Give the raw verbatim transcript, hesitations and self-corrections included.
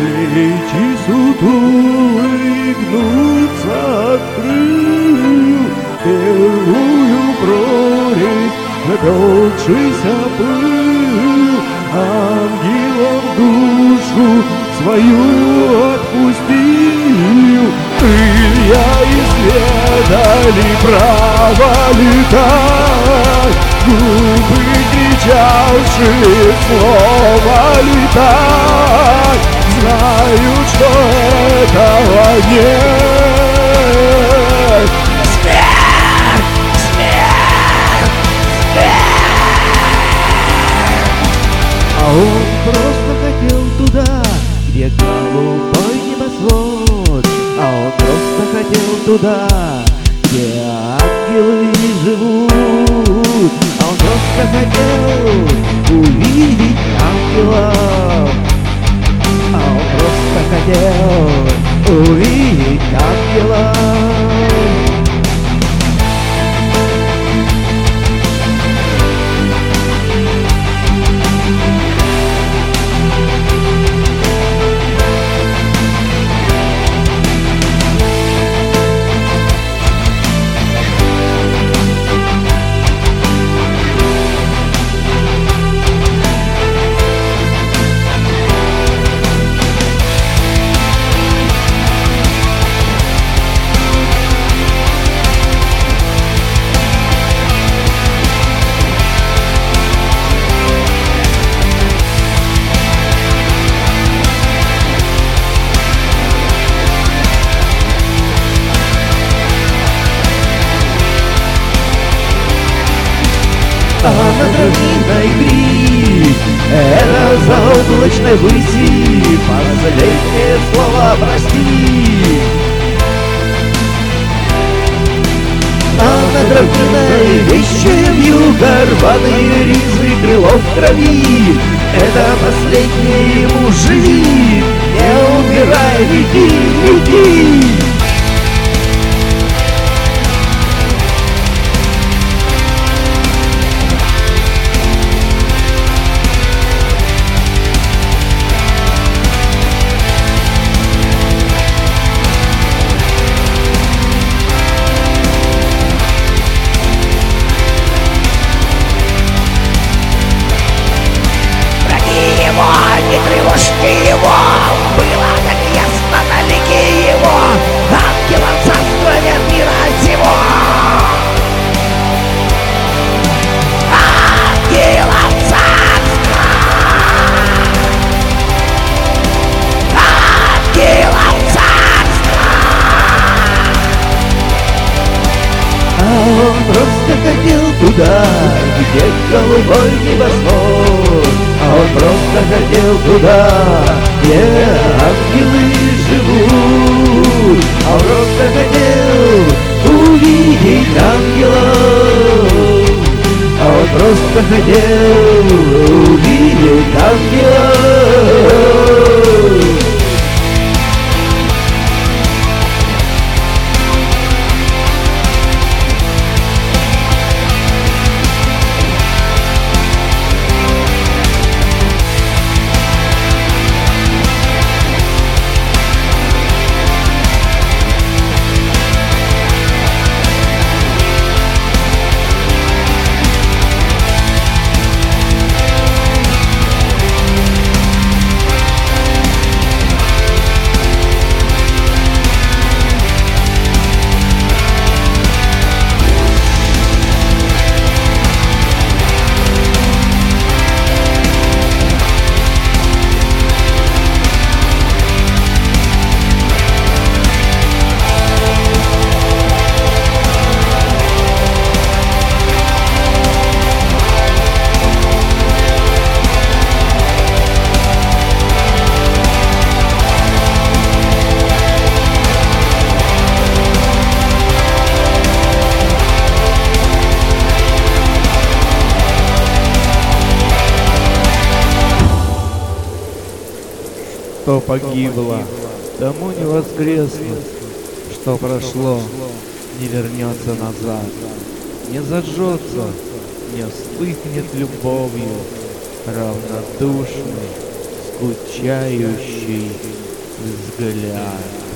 плечи сутулые гнутся от крыл, первую прорезь запекшийся пыл, ангелом душу свою отпустил. Крылья исследали право летать, губы кричавшие слово летать, знают, что этого нет. Смерть! Смерть! Смерть! А он просто хотел туда, где голубой небосвод. А он просто хотел туда, где ангелы живут. А он просто хотел увидеть ангелов. А он просто хотел увидеть ангелов. А над равниной крик, это заоблачной выси, последние слова прости. А над равниной вещаем юга, рваные ризы крылов крови, это последнее ему живи, не умирай, лети, лети. Не тревожьте его, было так ясно далеки его, ангелом царства нет мира сего. Ангелом царства, ангелом царства. А он просто хотел туда, где голубой небосвод. А он просто хотел туда, где ангелы живут. А он просто хотел увидеть ангелов. А он просто хотел увидеть ангелов. Что погибло, тому не воскреснуть, что прошло, не вернется назад, не зажжется, не вспыхнет любовью, равнодушной, скучающий взгляд.